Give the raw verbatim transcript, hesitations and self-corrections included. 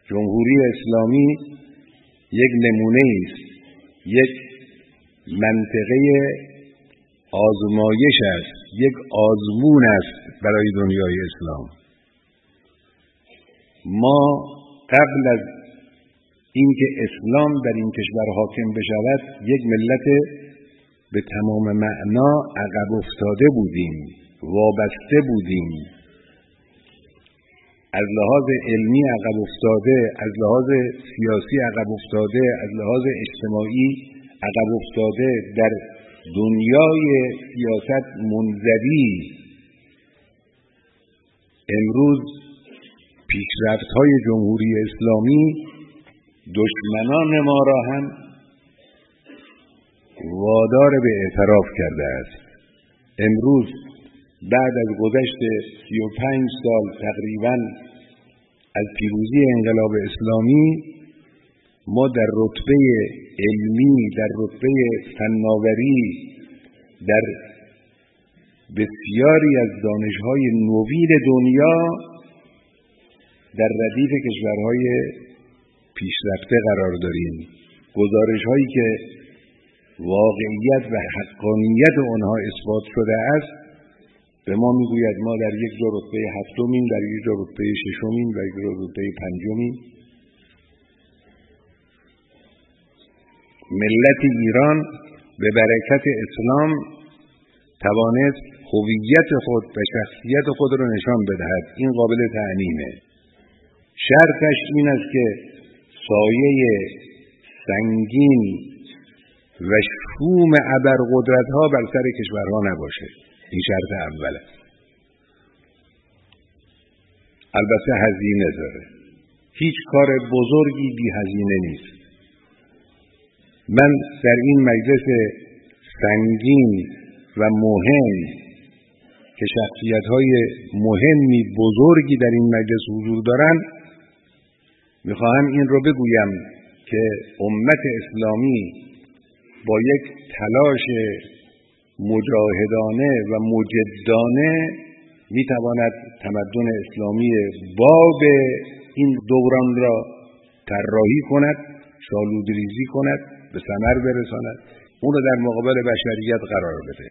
جمهوری اسلامی یک نمونه است، یک منطقه آزمایش است، یک آزمون است برای دنیای اسلام. ما قبل از اینکه اسلام در این کشور حاکم بشود یک ملت به تمام معنا عقب افتاده بودیم، وابسته بودیم، از لحاظ علمی عقب افتاده، از لحاظ سیاسی عقب افتاده، از لحاظ اجتماعی عقب افتاده، در دنیای سیاست منزوی. امروز پیشرفت‌های جمهوری اسلامی دشمنان ما را هم وادار به اعتراف کرده است. امروز بعد از گذشت سی و پنج سال تقریباً از پیروزی انقلاب اسلامی، ما در رتبه علمی، در رتبه فناوری، در بسیاری از دانش‌های نوین دنیا در ردیف کشورهای پیشرفته قرار داریم. گزارش‌هایی که واقعیت و حقانیت آنها اثبات شده است به ما میگوید ما در یک جا رتبه هفتمیم، در یک جا رتبه ششمیم و یک جا رتبه پنجمیم. ملت ایران به برکت اسلام توانست هویت خود و شخصیت خود را نشان بدهد. این قابل تعنیمه. شرطش این است که سایه سنگین و شوم ابرقدرت‌ها بر سر کشورها نباشه. این شرط اول است. البته هزینه داره. هیچ کار بزرگی بی هزینه نیست. من در این مجلس سنگین و مهم که شخصیت‌های مهمی بزرگی در این مجلس حضور دارند، میخواهم این رو بگویم که امت اسلامی با یک تلاش مجاهدانه و مجدانه میتواند تمدن اسلامی باب این دوران را طراحی کند، شالودریزی کند، به ثمر برساند، اون رو در مقابل بشریت قرار بده.